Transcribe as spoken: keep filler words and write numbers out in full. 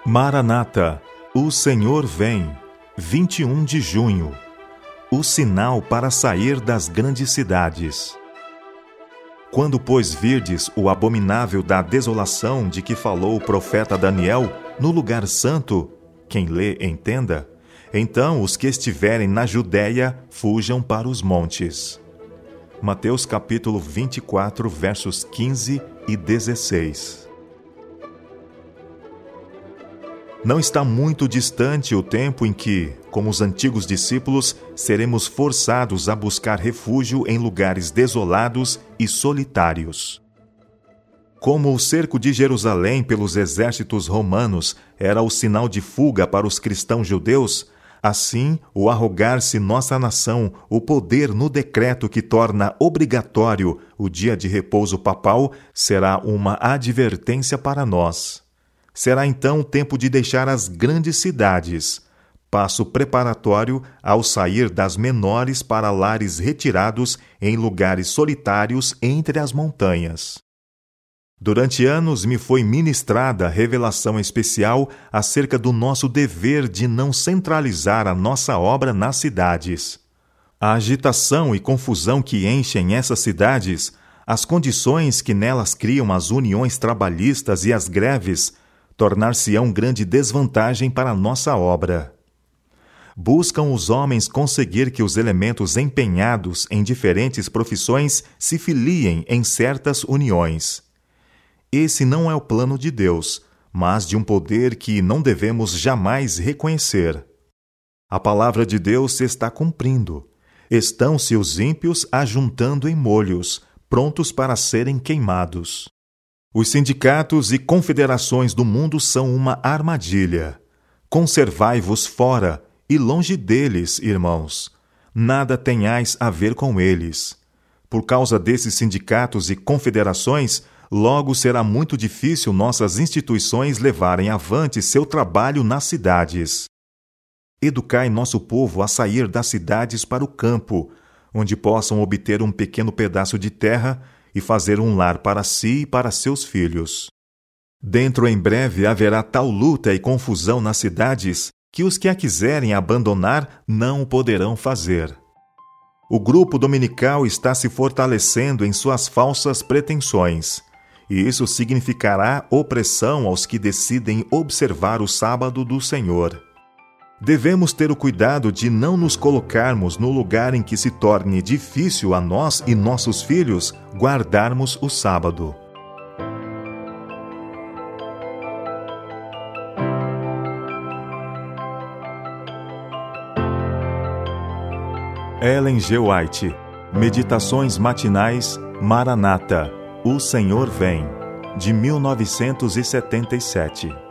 Maranata, o Senhor vem, vinte e um de junho, o sinal para sair das grandes cidades. Quando, pois, virdes o abominável da desolação de que falou o profeta Daniel no lugar santo, quem lê entenda, então os que estiverem na Judéia fujam para os montes. Mateus capítulo vinte e quatro, versos quinze e dezesseis. Não está muito distante o tempo em que, como os antigos discípulos, seremos forçados a buscar refúgio em lugares desolados e solitários. Como o cerco de Jerusalém pelos exércitos romanos era o sinal de fuga para os cristãos judeus, assim, o arrogar-se nossa nação o poder no decreto que torna obrigatório o dia de repouso papal será uma advertência para nós. Será então o tempo de deixar as grandes cidades, passo preparatório ao sair das menores para lares retirados em lugares solitários entre as montanhas. Durante anos me foi ministrada revelação especial acerca do nosso dever de não centralizar a nossa obra nas cidades. A agitação e confusão que enchem essas cidades, as condições que nelas criam as uniões trabalhistas e as greves, tornar-se-ão grande desvantagem para a nossa obra. Buscam os homens conseguir que os elementos empenhados em diferentes profissões se filiem em certas uniões. Esse não é o plano de Deus, mas de um poder que não devemos jamais reconhecer. A palavra de Deus se está cumprindo. Estão-se os ímpios ajuntando em molhos, prontos para serem queimados. Os sindicatos e confederações do mundo são uma armadilha. Conservai-vos fora e longe deles, irmãos. Nada tenhais a ver com eles. Por causa desses sindicatos e confederações, logo será muito difícil nossas instituições levarem avante seu trabalho nas cidades. Educai nosso povo a sair das cidades para o campo, onde possam obter um pequeno pedaço de terra e fazer um lar para si e para seus filhos. Dentro em breve haverá tal luta e confusão nas cidades que os que a quiserem abandonar não o poderão fazer. O grupo dominical está se fortalecendo em suas falsas pretensões, e isso significará opressão aos que decidem observar o sábado do Senhor. Devemos ter o cuidado de não nos colocarmos no lugar em que se torne difícil a nós e nossos filhos guardarmos o sábado. Ellen G. White, Meditações Matinais, Maranata, o Senhor vem, de mil novecentos e setenta e sete.